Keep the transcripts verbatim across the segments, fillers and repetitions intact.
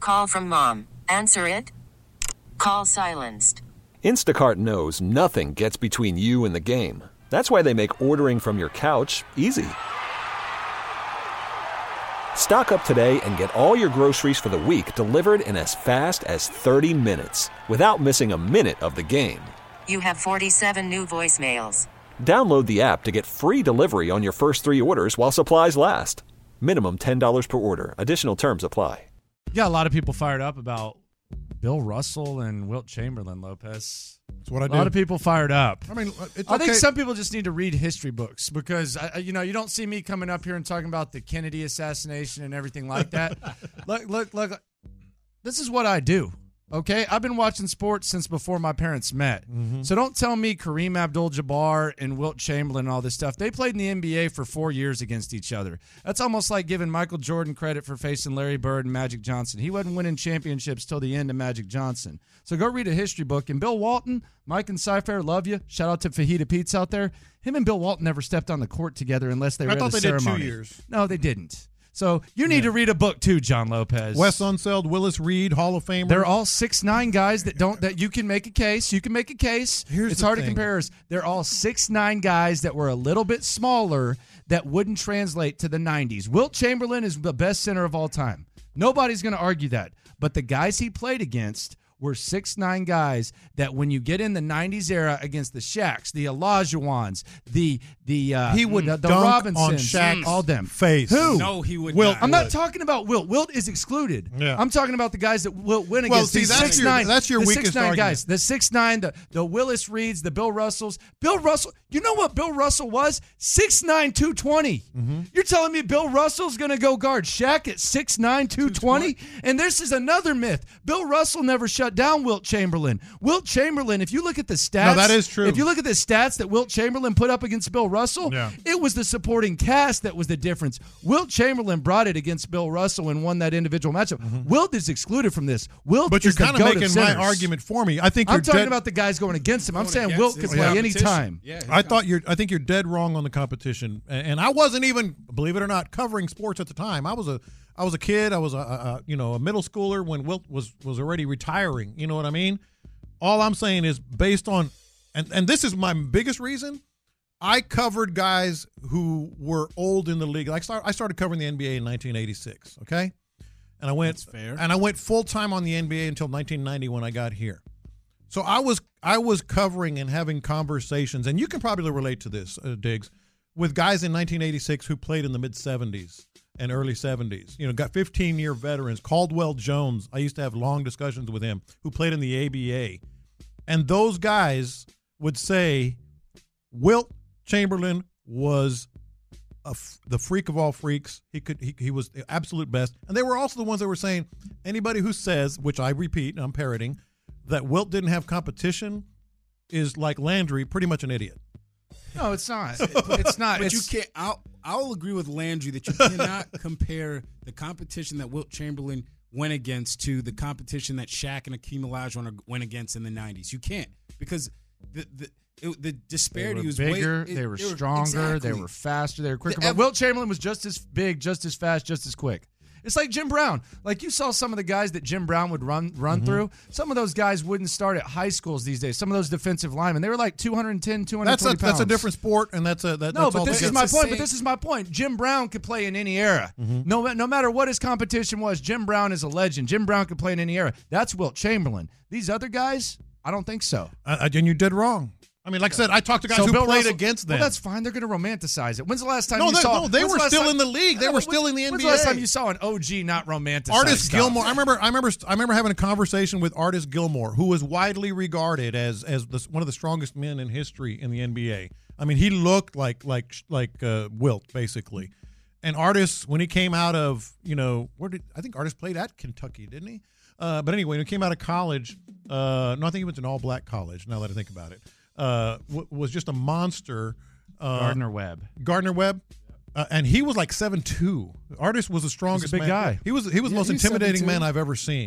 Call from mom. Answer it. Call silenced. Instacart knows nothing gets between you and the game. That's why they make ordering from your couch easy. Stock up today and get all your groceries for the week delivered in as fast as thirty minutes without missing a minute of the game. You have forty-seven new voicemails. Download the app to get free delivery on your first three orders while supplies last. Minimum ten dollars per order. Additional terms apply. You got a lot of people fired up about Bill Russell and Wilt Chamberlain, Lopez. That's what I do. A lot of people fired up. I mean, it's I okay. think some people just need to read history books because, I, you know, you don't see me coming up here and talking about the Kennedy assassination and everything like that. look, look, look, this is what I do. Okay, I've been watching sports since before my parents met. Mm-hmm. So don't tell me Kareem Abdul-Jabbar and Wilt Chamberlain and all this stuff. They played in the N B A for four years against each other. That's almost like giving Michael Jordan credit for facing Larry Bird and Magic Johnson. He wasn't winning championships till the end of Magic Johnson. So go read a history book. And Bill Walton, Mike and Cypher, love you. Shout out to Fajita Pete's out there. Him and Bill Walton never stepped on the court together unless they were I at thought a they ceremony. did two years. No, they didn't. So you need yeah. to read a book too, John Lopez. Wes Unseld, Willis Reed, Hall of Famer. They're all six nine guys that don't that you can make a case. You can make a case. Here's it's the hard thing. to compare. They're all six nine guys that were a little bit smaller that wouldn't translate to the nineties. Wilt Chamberlain is the best center of all time. Nobody's going to argue that. But the guys he played against were six nine guys that when you get in the nineties era against the Shaqs, the Olajuwons, the the uh, he would the, the dunk Robinsons, on Shaq's all them face. Who? No, he would Wilt not. I'm not talking about Wilt. Wilt is excluded. Yeah. I'm talking about the guys that Wilt win Well, against. see, These that's six your- nine, that's your the weakest six nine argument. guys. The six nine, the the Willis Reeds, the Bill Russells. Bill Russell. You know what Bill Russell was? six nine, two twenty. Mm-hmm. You're telling me Bill Russell's going to go guard Shaq at six nine, two twenty? And this is another myth. Bill Russell never shut down Wilt Chamberlain. Wilt Chamberlain, if you look at the stats. No, that is true. If you look at the stats that Wilt Chamberlain put up against Bill Russell, Yeah. it was the supporting cast that was the difference. Wilt Chamberlain brought it against Bill Russell and won that individual matchup. Mm-hmm. Wilt is excluded from this. Wilt But you're is the kind of goat making centers. my argument for me. I think I'm you're talking dead. about the guys going against him. I'm Going saying against Wilt his could play competition. anytime. Yeah, his I thought you're. I think you're dead wrong on the competition, and and I wasn't even, believe it or not, covering sports at the time. I was a, I was a kid. I was a, a, a you know, a middle schooler when Wilt was was already retiring. You know what I mean? All I'm saying is based on, and and this is my biggest reason. I covered guys who were old in the league. Like start, I started covering the N B A in nineteen eighty-six. Okay, and I went That's fair. and I went full time on the N B A until nineteen ninety when I got here. So I was I was covering and having conversations, and you can probably relate to this, uh, Diggs, with guys in nineteen eighty-six who played in the mid seventies and early seventies. You know, got fifteen-year veterans. Caldwell Jones, I used to have long discussions with him, who played in the A B A. And those guys would say Wilt Chamberlain was a f- the freak of all freaks. He could he, he was the absolute best. And they were also the ones that were saying anybody who says, which I repeat, and I'm parroting, that Wilt didn't have competition is like Landry, pretty much an idiot. No, it's not. It's not. But It's, you can't. I'll, I'll agree with Landry that you cannot compare the competition that Wilt Chamberlain went against to the competition that Shaq and Akeem Olajuwon went against in the nineties. You can't, because the the it, the disparity they were was bigger. way, it, they were stronger. Exactly. They were faster. They were quicker. The- But Wilt Chamberlain was just as big, just as fast, just as quick. It's like Jim Brown. Like you saw some of the guys that Jim Brown would run run mm-hmm. through. Some of those guys wouldn't start at high schools these days. Some of those defensive linemen, they were like two ten, two twenty That's a, pounds. that's a different sport, and that's a that, No, that's but all this together. is my It's the point. But same- this is my point. Jim Brown could play in any era. Mm-hmm. No, no matter what his competition was, Jim Brown is a legend. Jim Brown could play in any era. That's Wilt Chamberlain. These other guys, I don't think so. I, I, and you did wrong. I mean, like I said, I talked to guys So who Bill played Russell- against them. Well, that's fine. They're going to romanticize it. When's the last time No, you they- saw? no, they when's were the last still time- in the league. They No, were when's- still in the When's N B A. the last time you saw an O G not romanticize Artis stuff? Gilmore. I remember. I remember. I remember having a conversation with Artis Gilmore, who was widely regarded as as the, one of the strongest men in history in the N B A. I mean, he looked like like like uh, Wilt basically. And Artis, when he came out of you know where did I think Artis played at Kentucky, didn't he? Uh, but anyway, when he came out of college, uh, no, I think he went to an all-black college. Now that I think about it, uh, w- was just a monster. Uh, Gardner Webb. Gardner Webb. Uh, and he was like seven two. Artis was the strongest big man. guy. He was he was the Yeah, most he's intimidating seven two. man I've ever seen.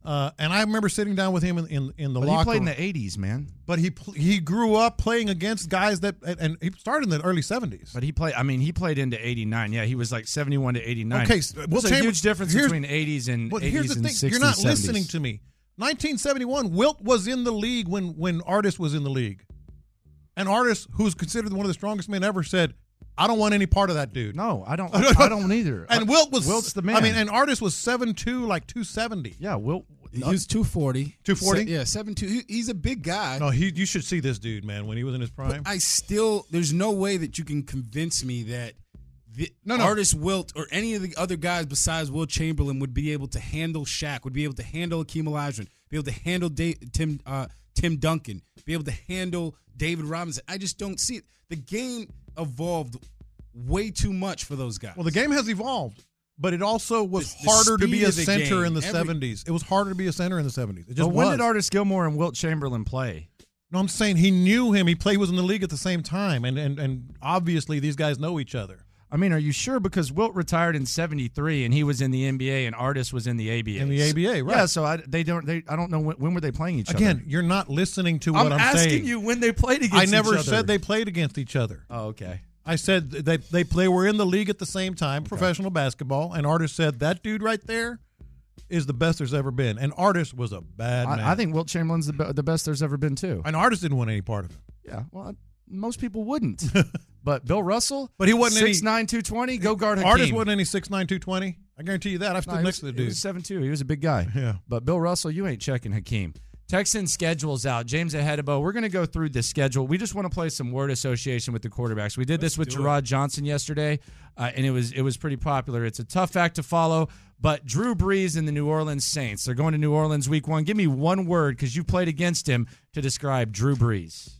Uh, and I remember sitting down with him in in, in the But locker he played in room. the eighties, man. But he pl- he grew up playing against guys that and, and he started in the early seventies. But he played. I mean, he played into eighty-nine. Yeah, he was like seventy-one to eighty-nine. Okay, so- There's well, a Chamber- huge difference here's- between eighties and But eighties here's the and thing: sixties. you're not seventies. listening to me. nineteen seventy-one, Wilt was in the league when when Artis was in the league. And Artis, who's considered one of the strongest men ever, said, "I don't want any part of that dude." No, I don't. I don't either. And Wilt was Wilt's the man. I mean, and Artis was seven two, like two seventy. yeah, Wilt. He was two forty. two forty? Se- yeah, seven two. He, he's a big guy. No, he. You should see this dude, man. When he was in his prime. But I still, there's no way that you can convince me that the No, no. Artis Wilt or any of the other guys besides Wilt Chamberlain would be able to handle Shaq, would be able to handle Akeem Olajuwon, be able to handle Dave, Tim uh, Tim Duncan, be able to handle David Robinson. I just don't see it. The game evolved way too much for those guys. Well, the game has evolved, but it also was The- the harder to be speed a of the center game, in the every- seventies. It was harder to be a center in the seventies. It just But when was. did Artis Gilmore and Wilt Chamberlain play? No, I'm saying he knew him. He played was in the league at the same time, and and and obviously these guys know each other. I mean, are you sure? Because Wilt retired in seventy-three, and he was in the N B A, and Artis was in the A B A. In the A B A, right? Yeah, so I, they don't. They I don't know when, when were they playing each Again, other. you're not listening to what I'm, asking saying. you when they played against I each never other. said they played against each other. Oh, okay. I said they they they were in the league at the same time, professional basketball, and Artis said that dude right there is the best there's ever been. And Artis was a bad man. I, I think Wilt Chamberlain's the, be- the best there's ever been too. and Artis didn't want any part of it. Yeah, well, most people wouldn't. But Bill Russell, But he wasn't any- six nine, two twenty, go guard Hakeem. Artis wasn't any six nine, two twenty. I guarantee you that. I've stood No, he next was- to the He dude. was seven two. He was a big guy. Yeah. But Bill Russell, you ain't checking Hakeem. Texans schedule's out. James Ahedebo, we're going to go through the schedule. We just want to play some word association with the quarterbacks. We did this with Gerard Johnson yesterday, uh, and it was it was pretty popular. It's a tough act to follow, but Drew Brees and the New Orleans Saints, they're going to New Orleans week one. Give me one word, because you played against him, to describe Drew Brees.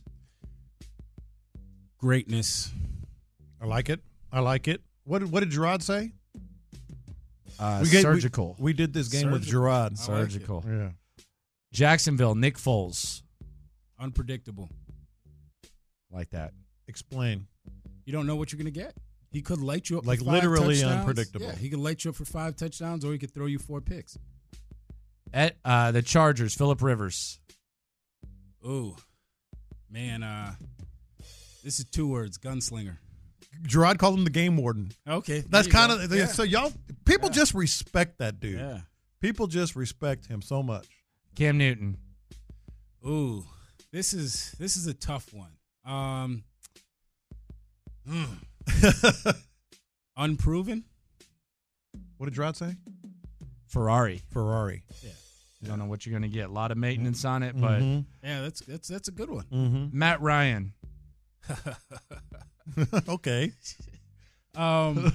Greatness. I like it. I like it. What did, what did Gerard say? Uh, We gave- we- surgical. We, did this game with Surgical. Gerard. I like it. surgical. Yeah. Jacksonville, Nick Foles. Unpredictable. Like that. Explain. You don't know what you're going to get. He could light you up Like for five literally touchdowns. unpredictable. Yeah, he could light you up for five touchdowns, or he could throw you four picks. At uh, the Chargers, Phillip Rivers. Ooh, man, uh, this is two words: gunslinger. Gerard called him the game warden. Okay, That's there you kind go. of Yeah. so y'all people just respect that dude. Yeah. People just respect him so much. Cam Newton. Ooh, this is this is a tough one. Um, mm. Unproven. What did Gerard say? Ferrari. Ferrari. You don't know what you're going to get. A lot of maintenance on it, but Mhm. Yeah, that's that's that's a good one. Mm-hmm. Matt Ryan. Okay. Um,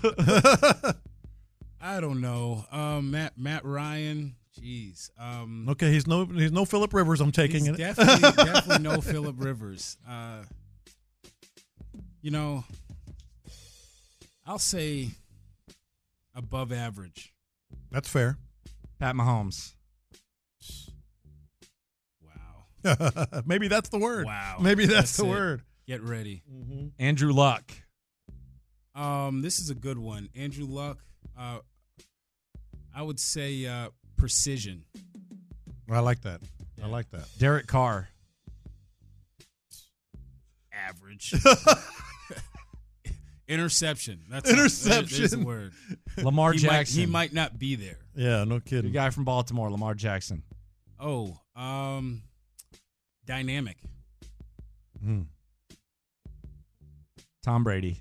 I don't know. Um, Matt Matt Ryan. Jeez. Um, Okay. He's no he's no Phillip Rivers. I'm taking he's it. definitely definitely no Phillip Rivers. Uh, you know, I'll say above average. That's fair. Pat Mahomes. Wow. Maybe that's the word. Wow. Maybe that's, That's the it. word. Get ready. Andrew Luck. Um, this is a good one. Andrew Luck. Uh, I would say uh, precision. I like that. I like that. Derek Carr. Average. Interception. That's Interception. There's a word. Lamar He might, Jackson. he might not be there. Yeah, no The kidding. guy from Baltimore, Lamar Jackson. Oh, um, dynamic. Hmm. Tom Brady.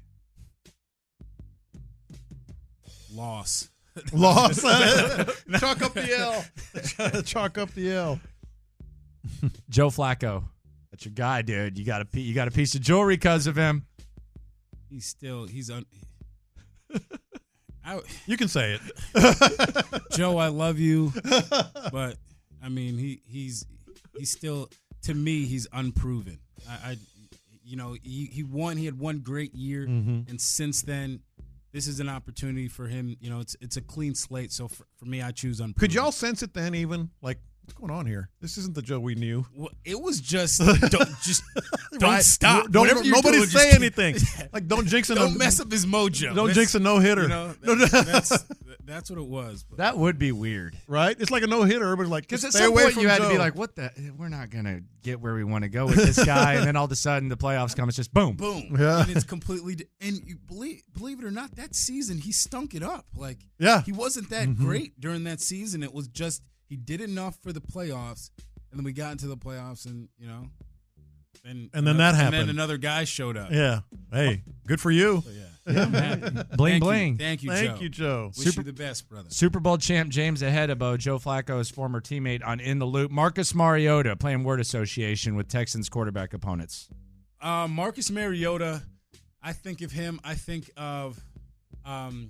Loss. Loss. Chalk up the L. Chalk up the L. Joe Flacco. That's your guy, dude. You got a pe- you got a piece of jewelry because of him. He's still he's un. I, You can say it. Joe, I love you, but I mean he he's he's still to me he's unproven. I, I you know he he won he had one great year, Mhm. and since then this is an opportunity for him. You know it's it's a clean slate. So for, for me, I choose unproven. Could y'all sense it then? Even like What's going on here? This isn't the Joe we knew. Well, it was just don't just don't Right. stop. Don't Whatever you're nobody doing, say just- anything. Like don't jinx a Don't mess up his mojo. Don't That's- jinx a no hitter. You know, that, that's that's what it was. But That would be weird. Right? It's like a no hitter. Everybody's like, Because at stay some away point from you had Joe. to be like, what the? We're not going to get where we want to go with this guy. And then all of a sudden the playoffs come. It's just boom. boom, Yeah. and it's completely. di- And you believe believe it or not, that season he stunk it up. Like Yeah. he wasn't that great during that season. It was just he did enough for the playoffs, and then we got into the playoffs, and you know, and And then that and happened. then another guy showed up. Yeah. Hey, good for you. So, yeah. Bling Thank bling. You. Thank you, Thank Joe. you, Joe. Wish you the best, brother. Super Bowl champ James Ahedebo, Joe Flacco's former teammate on In the Loop. Marcus Mariota playing word association with Texans quarterback opponents. Uh, Marcus Mariota, I think of him. I think of, um,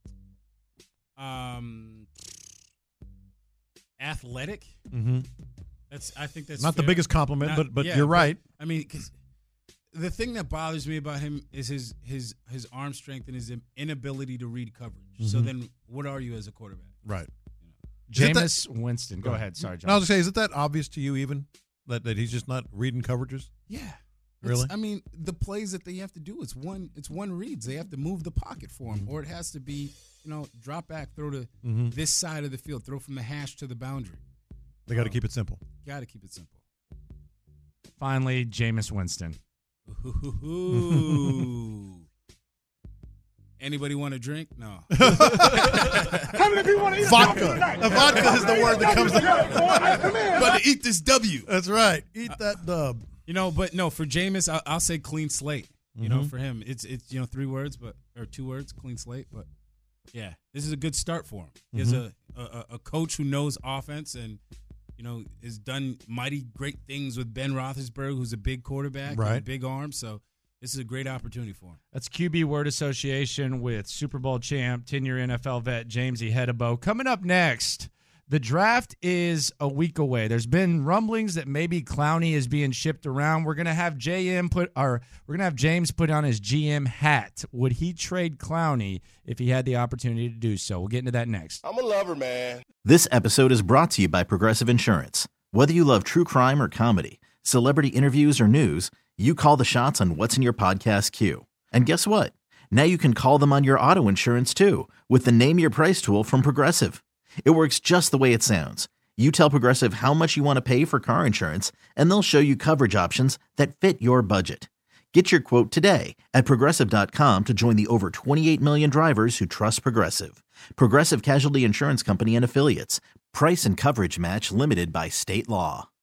um, athletic. Mm-hmm. That's. I think that's Not the fair. biggest compliment, Not- but but yeah, you're right. I mean, because the thing that bothers me about him is his his his arm strength and his inability to read coverage. So Mhm. then, what are you as a quarterback? Right. Is it that- Jameis Winston. Go ahead. Sorry, John. And I was gonna say, is it that obvious to you even that, that he's just not reading coverages? Yeah. Really? It's- I mean, the plays that they have to do, it's one it's one reads. They have to move the pocket for him, or it has to be, you know, drop back, throw to Mhm. this side of the field, throw from the hash to the boundary. They got to keep it simple. Got to keep it simple. Finally, Jameis Winston. Ooh. Anybody want a drink? No. Vodka. A vodka is the word that comes to But to eat this W. That's right. Eat that dub. You know, but no, for Jameis, I'll, I'll say clean slate. You know, Mhm. for him, it's it's you know three words, but or two words, clean slate. But yeah, this is a good start for him. He has Mhm. a, a a coach who knows offense and you know has done mighty great things with Ben Roethlisberger, who's a big quarterback, and a Right. big arm. So this is a great opportunity for him. That's Q B word association with Super Bowl champ, ten-year N F L vet James Ahedebo. Coming up next, the draft is a week away. There's been rumblings that maybe Clowney is being shipped around. We're gonna have J M put, or we're gonna have James put on his G M hat. Would he trade Clowney if he had the opportunity to do so? We'll get into that next. I'm a lover, man. This episode is brought to you by Progressive Insurance. Whether you love true crime or comedy, celebrity interviews or news, you call the shots on what's in your podcast queue. And guess what? Now you can call them on your auto insurance too with the Name Your Price tool from Progressive. It works just the way it sounds. You tell Progressive how much you want to pay for car insurance, and they'll show you coverage options that fit your budget. Get your quote today at Progressive dot com to join the over twenty-eight million drivers who trust Progressive. Progressive Casualty Insurance Company and Affiliates. Price and coverage match limited by state law.